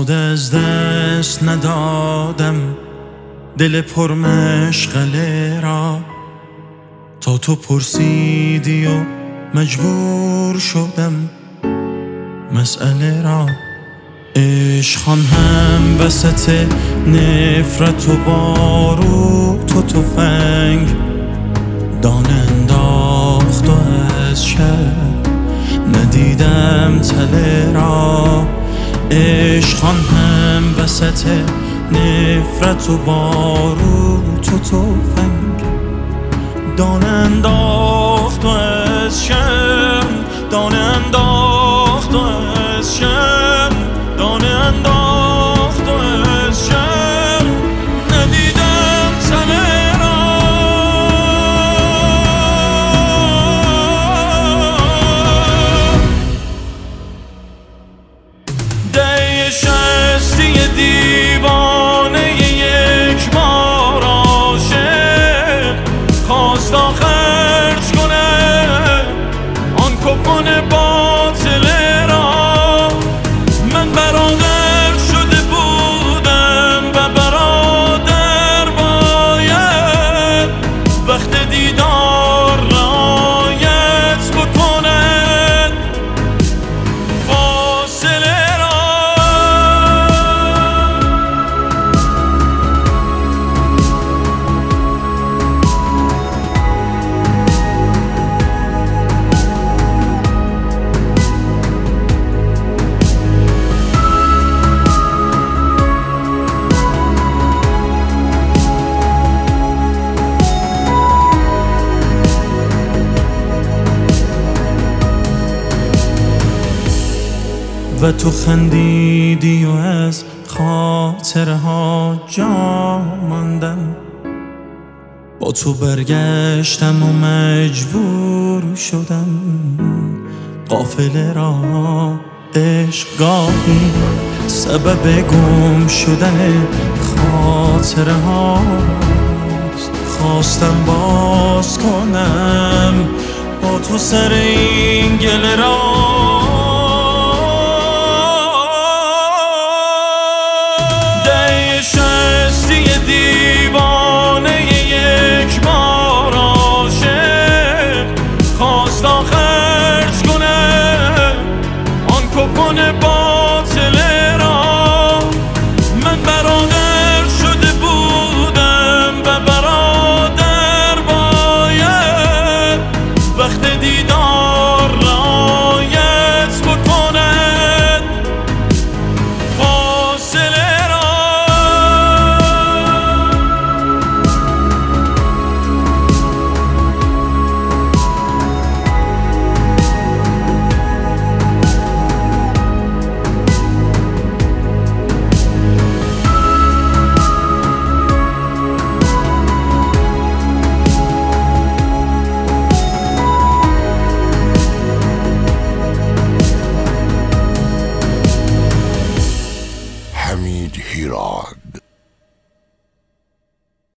ساده از دست ندادم دل پرمشغله را، تا تو پرسیدی و مجبور شدم مسئله را. عشقان هم وسط نفرت و باروت و تفنگ دانه انداخت و از شب ندیدم تله را. عشقان هم وسط نفرت و باروت و تفنگ دانه انداخت و از شب، دانه انداخت و از شب، دانه انداخت و از شب ندیدم تله را. ده شستی دیوانه یک بار عاشق خواست تا خرج کنه آن کپون باطله را. من برادر شده بودم و برادر باید وقت دیدار رعایت بکند فاصله را. و تو خندیدی و از خاطره ها جا ماندم، با تو برگشتم و مجبور شدم قافله را. عشق گاهی سبب گم شدن خاطره هاست، خواستم باز کنم با تو سر این گله را. دیوانه یک بار عاشق خواست تا خرج کنه آن کپون باطله را. من برادر شده بودم و برادر باید وقت دیدار رعایت بکند فاصله را. حمید هیراد.